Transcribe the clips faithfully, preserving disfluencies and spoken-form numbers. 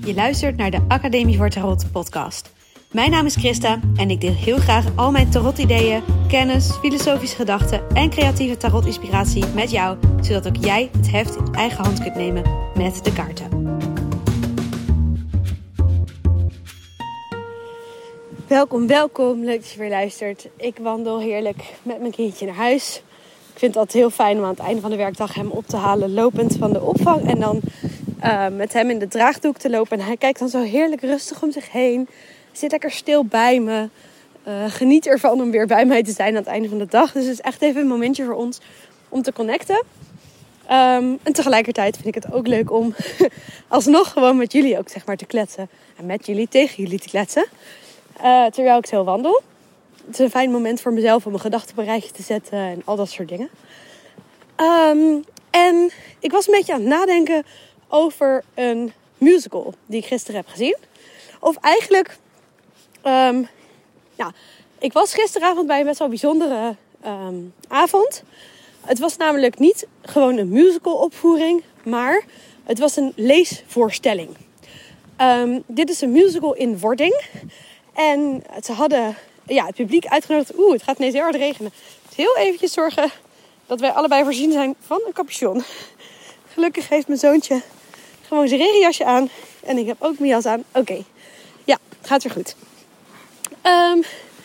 Je luistert naar de Academie voor Tarot podcast. Mijn naam is Christa en ik deel heel graag al mijn tarot-ideeën, kennis, filosofische gedachten en creatieve tarot-inspiratie met jou, zodat ook jij het heft in eigen hand kunt nemen met de kaarten. Welkom, welkom. Leuk dat je weer luistert. Ik wandel heerlijk met mijn kindje naar huis. Ik vind het altijd heel fijn om aan het einde van de werkdag hem op te halen, lopend van de opvang. En dan uh, met hem in de draagdoek te lopen. En hij kijkt dan zo heerlijk rustig om zich heen. Zit lekker stil bij me. Uh, geniet ervan om weer bij mij te zijn aan het einde van de dag. Dus het is echt even een momentje voor ons om te connecten. Um, en tegelijkertijd vind ik het ook leuk om alsnog gewoon met jullie ook zeg maar te kletsen. En met jullie tegen jullie te kletsen. Uh, terwijl ik zo wandel. Het is een fijn moment voor mezelf om mijn gedachten op een rijtje te zetten en al dat soort dingen. Um, en ik was een beetje aan het nadenken over een musical die ik gisteren heb gezien. Of eigenlijk, um, ja, ik was gisteravond bij een best wel bijzondere um, avond. Het was namelijk niet gewoon een musical opvoering, maar het was een leesvoorstelling. Um, dit is een musical in wording. En ze hadden ja, het publiek uitgenodigd. Oeh, het gaat ineens heel hard regenen. Dus heel eventjes zorgen dat wij allebei voorzien zijn van een capuchon. Gelukkig heeft mijn zoontje gewoon zijn regenjasje aan. En ik heb ook mijn jas aan. Oké, okay. Ja, gaat weer goed. Um,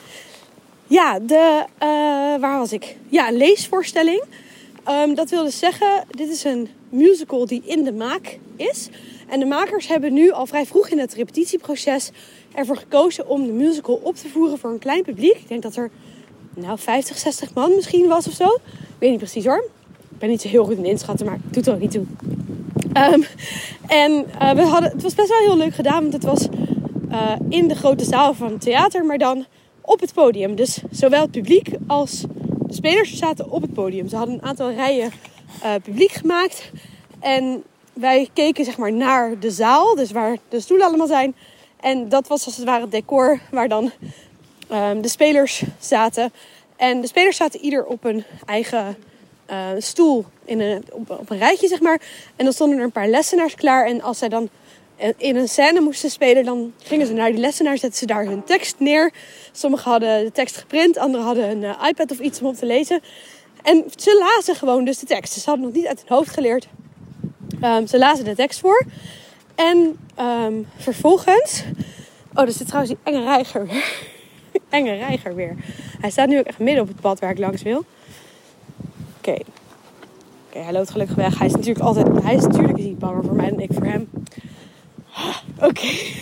ja, de, uh, waar was ik? Ja, een leesvoorstelling. Um, dat wil dus zeggen, dit is een musical die in de maak is. En de makers hebben nu al vrij vroeg in het repetitieproces ervoor gekozen om de musical op te voeren voor een klein publiek. Ik denk dat er nou vijftig, zestig man misschien was of zo. Ik weet niet precies hoor. Ik ben niet zo heel goed in inschatten, maar het doet er ook niet toe. Um, en uh, we hadden, het was best wel heel leuk gedaan, want het was uh, in de grote zaal van het theater, maar dan op het podium. Dus zowel het publiek als de spelers zaten op het podium. Ze hadden een aantal rijen uh, publiek gemaakt. En wij keken zeg maar naar de zaal, dus waar de stoelen allemaal zijn. En dat was als het ware het decor waar dan um, de spelers zaten. En de spelers zaten ieder op een eigen uh, stoel in een, op, op een rijtje, zeg maar. En dan stonden er een paar lessenaars klaar. En als zij dan in een scène moesten spelen, dan gingen ze naar die lessenaar, zetten ze daar hun tekst neer. Sommigen hadden de tekst geprint, anderen hadden een uh, iPad of iets om op te lezen. En ze lazen gewoon dus de tekst. Ze hadden nog niet uit hun hoofd geleerd. Um, ze lazen de tekst voor. En um, vervolgens... Oh, er zit trouwens die enge reiger weer. enge reiger weer. Hij staat nu ook echt midden op het pad waar ik langs wil. Oké. Okay. Oké, okay, hij loopt gelukkig weg. Hij is natuurlijk altijd... Hij is natuurlijk niet banger voor mij dan ik voor hem. Oké. Okay.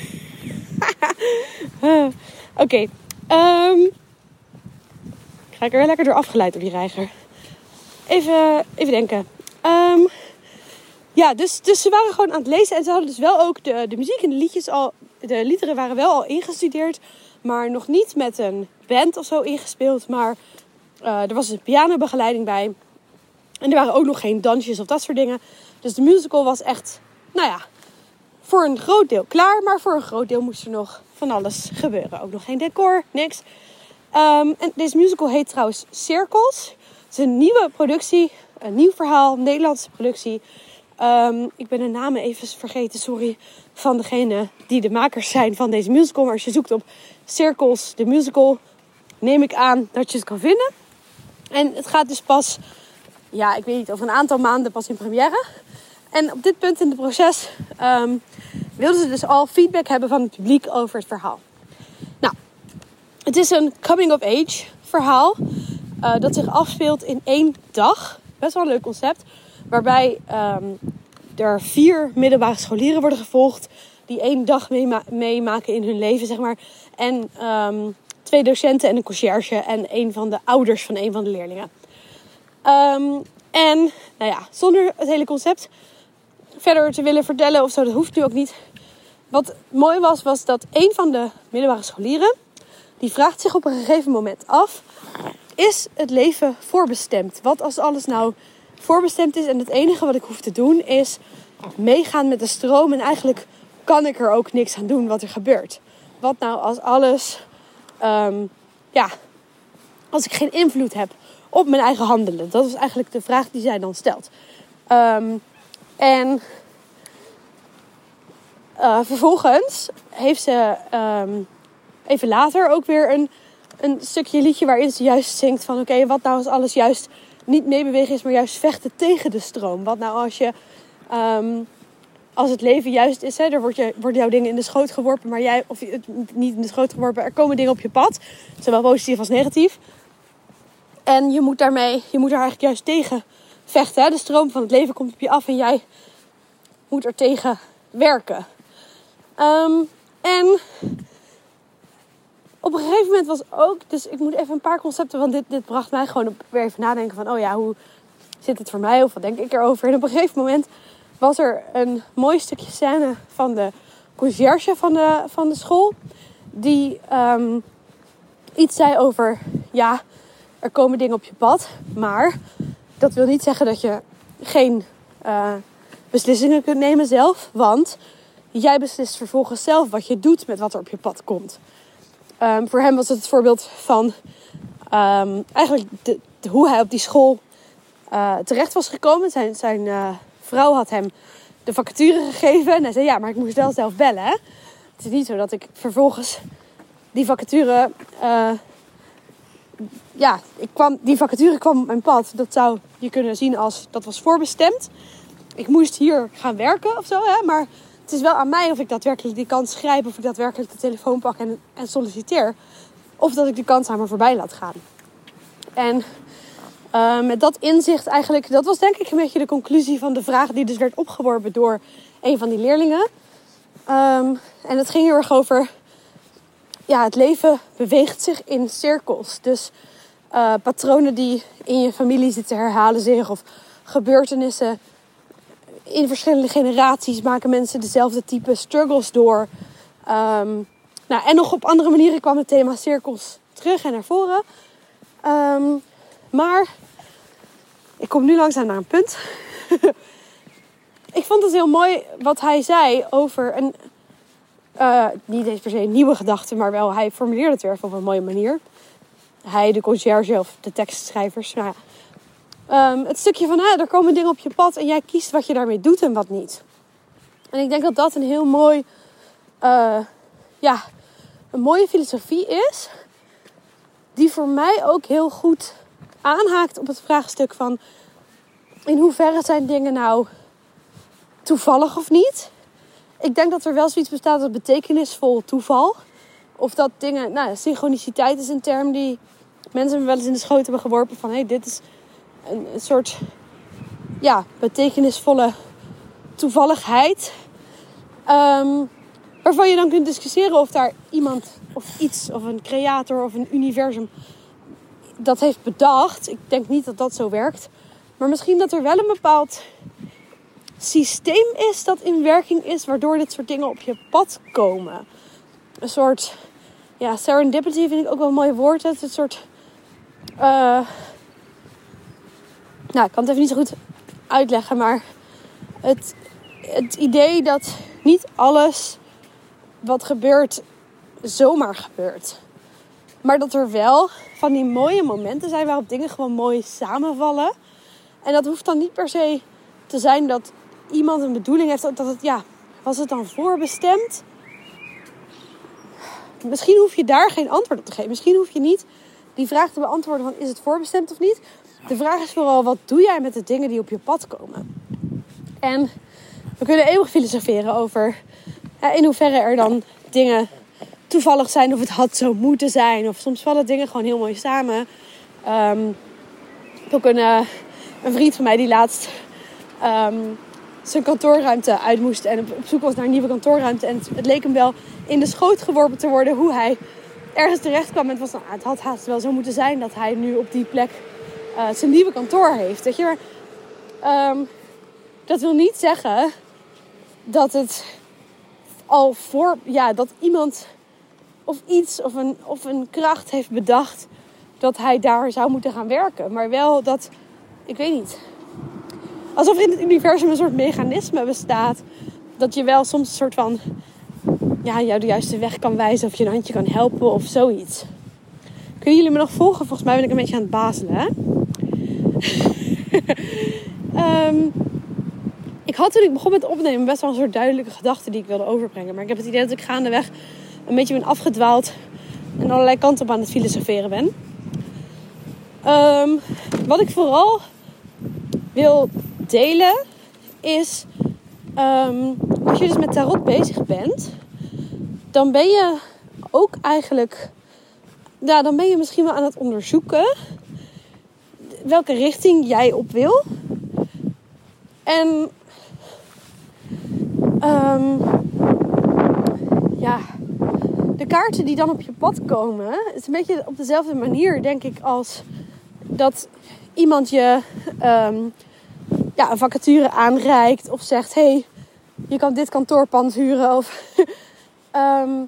Oké. Okay. Um, ga ik er wel lekker door afgeleid door die reiger. Even, even denken. Um, Ja, dus, dus ze waren gewoon aan het lezen. En ze hadden dus wel ook de, de muziek en de liedjes al... De liederen waren wel al ingestudeerd. Maar nog niet met een band of zo ingespeeld. Maar uh, er was een pianobegeleiding bij. En er waren ook nog geen dansjes of dat soort dingen. Dus de musical was echt, nou ja, voor een groot deel klaar. Maar voor een groot deel moest er nog van alles gebeuren. Ook nog geen decor, niks. Um, en deze musical heet trouwens Cirkels. Het is een nieuwe productie, een nieuw verhaal, een Nederlandse productie. Um, ik ben de namen even vergeten, sorry, van degene die de makers zijn van deze musical. Maar als je zoekt op Cirkels, de musical, neem ik aan dat je het kan vinden. En het gaat dus pas, ja, ik weet niet, over een aantal maanden pas in première. En op dit punt in het proces um, wilden ze dus al feedback hebben van het publiek over het verhaal. Nou, het is een coming-of-age verhaal uh, dat zich afspeelt in één dag. Best wel een leuk concept. Waarbij um, er vier middelbare scholieren worden gevolgd. Die één dag meema- meemaken in hun leven, zeg maar. En um, twee docenten en een conciërge. En een van de ouders van een van de leerlingen. Um, en, nou ja, zonder het hele concept verder te willen vertellen of zo. Dat hoeft nu ook niet. Wat mooi was, was dat een van de middelbare scholieren... die vraagt zich op een gegeven moment af... is het leven voorbestemd? Wat als alles nou... voorbestemd is en het enige wat ik hoef te doen is meegaan met de stroom en eigenlijk kan ik er ook niks aan doen wat er gebeurt. Wat nou als alles, um, ja, als ik geen invloed heb op mijn eigen handelen? Dat is eigenlijk de vraag die zij dan stelt. Um, en uh, vervolgens heeft ze um, even later ook weer een, een stukje liedje waarin ze juist zingt van oké, okay, wat nou als alles juist niet meebewegen is, maar juist vechten tegen de stroom. Wat nou als je, um, als het leven juist is, hè, er wordt je, worden jouw dingen in de schoot geworpen, maar jij, of niet in de schoot geworpen, er komen dingen op je pad, zowel positief als negatief. En je moet daarmee, je moet daar eigenlijk juist tegen vechten. Hè? De stroom van het leven komt op je af en jij moet er tegen werken. Um, en op een gegeven moment was ook, dus ik moet even een paar concepten, want dit, dit bracht mij gewoon op weer even nadenken van, oh ja, hoe zit het voor mij of wat denk ik erover? En op een gegeven moment was er een mooi stukje scène van de conciërge van de, van de school, die um, iets zei over, ja, er komen dingen op je pad, maar dat wil niet zeggen dat je geen uh, beslissingen kunt nemen zelf, want jij beslist vervolgens zelf wat je doet met wat er op je pad komt. Um, voor hem was het het voorbeeld van um, eigenlijk de, de, hoe hij op die school uh, terecht was gekomen. Zijn, zijn uh, vrouw had hem de vacature gegeven en hij zei ja, maar ik moest wel zelf bellen. Hè? Het is niet zo dat ik vervolgens die vacature... Uh, ja, ik kwam, die vacature kwam op mijn pad. Dat zou je kunnen zien als dat was voorbestemd. Ik moest hier gaan werken of zo, hè? Maar het is wel aan mij of ik daadwerkelijk die kans grijp, of ik daadwerkelijk de telefoon pak en, en solliciteer. Of dat ik die kans aan me voorbij laat gaan. En uh, met dat inzicht eigenlijk, dat was denk ik een beetje de conclusie van de vraag die dus werd opgeworpen door een van die leerlingen. Um, en het ging heel erg over, ja, het leven beweegt zich in cirkels. Dus uh, patronen die in je familie zitten herhalen zich, of gebeurtenissen in verschillende generaties maken mensen dezelfde type struggles door. Um, nou, en nog op andere manieren kwam het thema cirkels terug en naar voren. Um, maar ik kom nu langzaam naar een punt. Ik vond het heel mooi wat hij zei over een, uh, niet eens per se een nieuwe gedachte, maar wel hij formuleerde het weer op een mooie manier. Hij, de conciërge of de tekstschrijvers. Nou ja. Um, het stukje van, hè, er komen dingen op je pad en jij kiest wat je daarmee doet en wat niet. En ik denk dat dat een heel mooi, uh, ja, een mooie filosofie is. Die voor mij ook heel goed aanhaakt op het vraagstuk van, in hoeverre zijn dingen nou toevallig of niet? Ik denk dat er wel zoiets bestaat als betekenisvol toeval. Of dat dingen, nou, synchroniciteit is een term die mensen me wel eens in de schoot hebben geworpen van, hé, hey, dit is een, een soort, ja, betekenisvolle toevalligheid. Um, waarvan je dan kunt discussiëren of daar iemand of iets of een creator of een universum dat heeft bedacht. Ik denk niet dat dat zo werkt. Maar misschien dat er wel een bepaald systeem is dat in werking is, waardoor dit soort dingen op je pad komen. Een soort, ja, serendipity vind ik ook wel een mooi woord. Het is een soort, uh, nou, ik kan het even niet zo goed uitleggen, maar het, het idee dat niet alles wat gebeurt zomaar gebeurt. Maar dat er wel van die mooie momenten zijn waarop dingen gewoon mooi samenvallen. En dat hoeft dan niet per se te zijn dat iemand een bedoeling heeft. Dat het, ja, was het dan voorbestemd? Misschien hoef je daar geen antwoord op te geven. Misschien hoef je niet die vraag te beantwoorden van, is het voorbestemd of niet? De vraag is vooral, wat doe jij met de dingen die op je pad komen? En we kunnen eeuwig filosoferen over ja, in hoeverre er dan dingen toevallig zijn, of het had zo moeten zijn, of soms vallen dingen gewoon heel mooi samen. Um, ook een, uh, een vriend van mij die laatst um, zijn kantoorruimte uit moest en op, op zoek was naar een nieuwe kantoorruimte. En het, het leek hem wel in de schoot geworpen te worden hoe hij ergens terecht kwam. En het was nou, het had haast wel zo moeten zijn dat hij nu op die plek uh, zijn nieuwe kantoor heeft. Weet je, maar um, dat wil niet zeggen dat het al voor, ja, dat iemand of iets of een, of een kracht heeft bedacht dat hij daar zou moeten gaan werken. Maar wel dat, ik weet niet, alsof in het universum een soort mechanisme bestaat dat je wel soms een soort van, ja, jou de juiste weg kan wijzen of je een handje kan helpen of zoiets. Kunnen jullie me nog volgen? Volgens mij ben ik een beetje aan het bazelen, hè? um, ik had toen ik begon met opnemen best wel een soort duidelijke gedachte die ik wilde overbrengen. Maar ik heb het idee dat ik gaandeweg een beetje ben afgedwaald en allerlei kanten op aan het filosoferen ben. Um, wat ik vooral wil delen is, um, als je dus met tarot bezig bent, dan ben je ook eigenlijk, ja, dan ben je misschien wel aan het onderzoeken welke richting jij op wil. En um, ja, de kaarten die dan op je pad komen, is een beetje op dezelfde manier, denk ik, als dat iemand je um, ja, een vacature aanreikt of zegt, hey, je kan dit kantoorpand huren. Of um,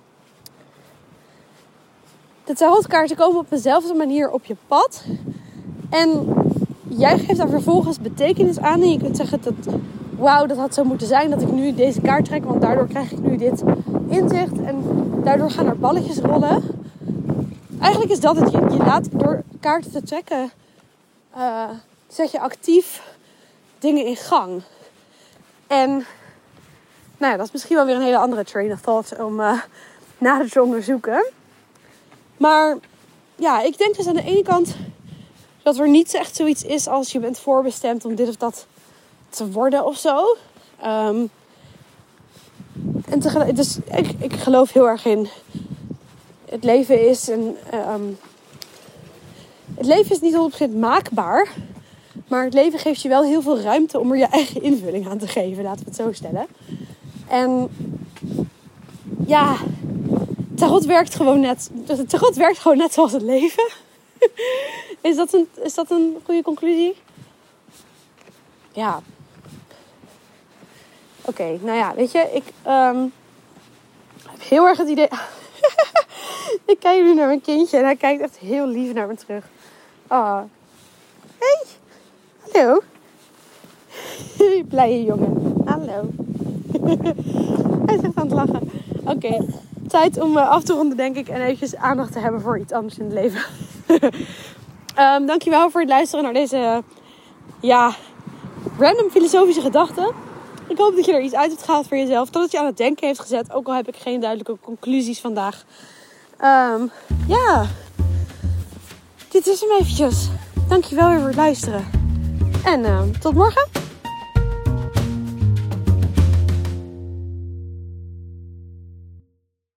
de tarotkaarten komen op dezelfde manier op je pad. En jij geeft daar vervolgens betekenis aan. En je kunt zeggen dat, wauw, dat had zo moeten zijn dat ik nu deze kaart trek. Want daardoor krijg ik nu dit inzicht. En daardoor gaan er balletjes rollen. Eigenlijk is dat het. Je, je laat door kaarten te trekken, uh, zet je actief dingen in gang. En nou ja, dat is misschien wel weer een hele andere train of thought om uh, nader te onderzoeken. Maar ja, ik denk dus aan de ene kant dat er niet echt zoiets is als je bent voorbestemd om dit of dat te worden of zo. Um, en tegelijk, dus ik, ik geloof heel erg in het leven is een, um, het leven is niet honderd procent maakbaar. Maar het leven geeft je wel heel veel ruimte om er je eigen invulling aan te geven. Laten we het zo stellen. En ja, tarot werkt gewoon net. Tarot werkt gewoon net zoals het leven. Is dat een, is dat een goede conclusie? Ja. Oké, okay, nou ja, weet je, ik um, heb heel erg het idee. Ik kijk nu naar mijn kindje en hij kijkt echt heel lief naar me terug. Oh. Hey. Hallo. Blije jongen. Hallo. Hij is echt aan het lachen. Oké, okay. Tijd om uh, af te ronden, denk ik. En eventjes aandacht te hebben voor iets anders in het leven. um, dankjewel voor het luisteren naar deze uh, ja, random filosofische gedachten. Ik hoop dat je er iets uit hebt gehaald voor jezelf. Dat het je aan het denken heeft gezet. Ook al heb ik geen duidelijke conclusies vandaag. Um, ja. Dit is hem eventjes. Dankjewel weer voor het luisteren. En uh, tot morgen.